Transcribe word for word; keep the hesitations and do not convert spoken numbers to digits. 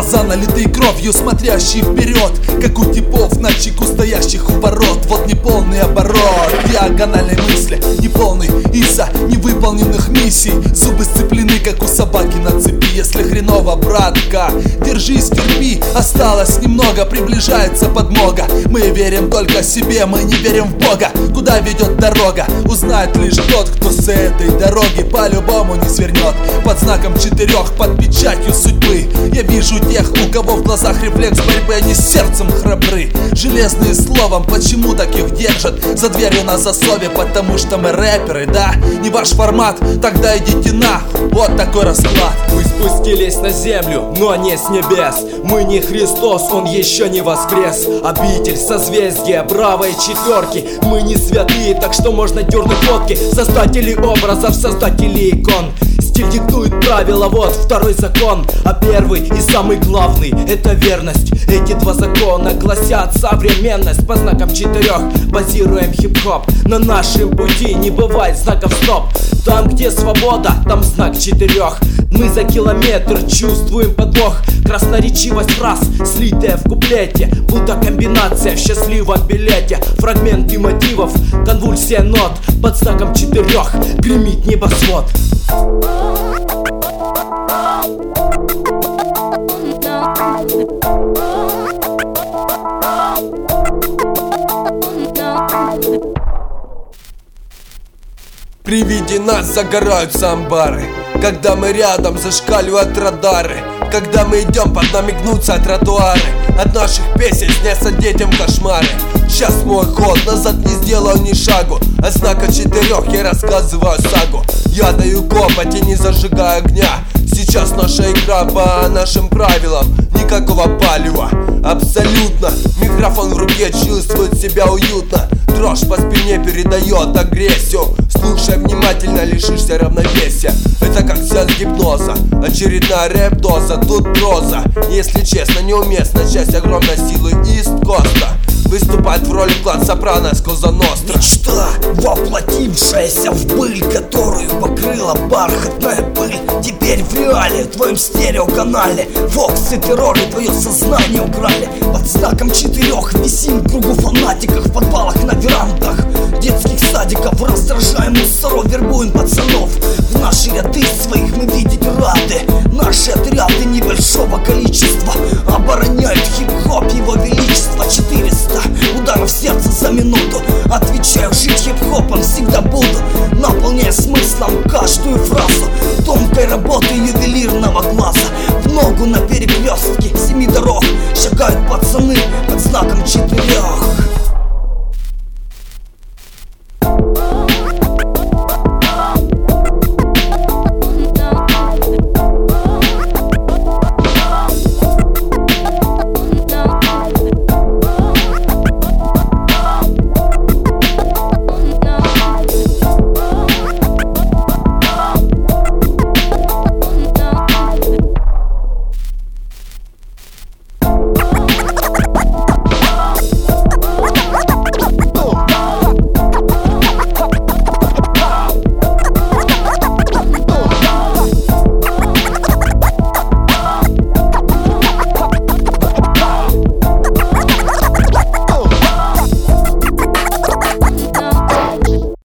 Глаза налитые кровью, смотрящие вперед, как у типов на чеку стоящих у ворот. Вот неполный оборот диагональной мысли, неполный из-за невыполненных миссий. Зубы сцеплены, как у собаки на цепи. Если хреново, братка, держись, терпи. Осталось немного, приближается подмога. Мы верим только себе, мы не верим в Бога. Куда ведет дорога, узнает лишь тот, кто с этой дороги по-любому не свернет. Под знаком четырех, под печатью судьбы я вижу тех, у кого в глазах рефлекс борьбы, они сердцем храбры. Железные словом, почему так их держат за дверью на засове? Потому что мы рэперы, да? Не ваш формат, тогда идите на. Вот такой расклад. Мы спустились на землю, но не с небес. Мы не Христос, Он еще не воскрес. Обитель, созвездия, бравой четверки. Мы не святые, так что можно дернуть водки. Создатели образов, создатели икон. Стиль диктует правила, вот второй закон. А первый и самый главный — это верность. Эти два закона гласят современность. По знакам четырех базируем хип-хоп. На нашем пути не бывает знаков стоп. Там, где свобода, там знак четырех. Мы за километр чувствуем подвох. Красноречивость фраз, слитая в куплете, будто комбинация в счастливом билете. Фрагменты мотивов, конвульсия нот. Под знаком четырех гремит небосвод. При виде нас загораются амбары. Когда мы рядом, зашкаливают радары. Когда мы идем, под нами гнутся тротуары. От наших песен снятся детям кошмары. Сейчас мой ход, назад не сделаю ни шагу. От знака четырех я рассказываю сагу. Я даю копоть и не зажигаю огня. Сейчас наша игра по нашим правилам. Никакого палева, абсолютно. Микрофон в руке, чувствует себя уютно. Дрожь по спине передает агрессию. Слушай внимательно, лишишься равновесия. Это как сеанс гипноза, очередная рэп-доза. Тут проза, если честно, неуместна. Часть огромной силы Ист-Коста выступает в роли клан Сопрано с Коза Ностра. Мечта, воплотившаяся в быль, которую покрыла бархатная пыль. Теперь в реале, в твоем стереоканале Вокс и терроры твое сознание украли. Под знаком четырех висим в кругу фанатиков. В подвалах, на верандах детских садиков раздражаем мусоров.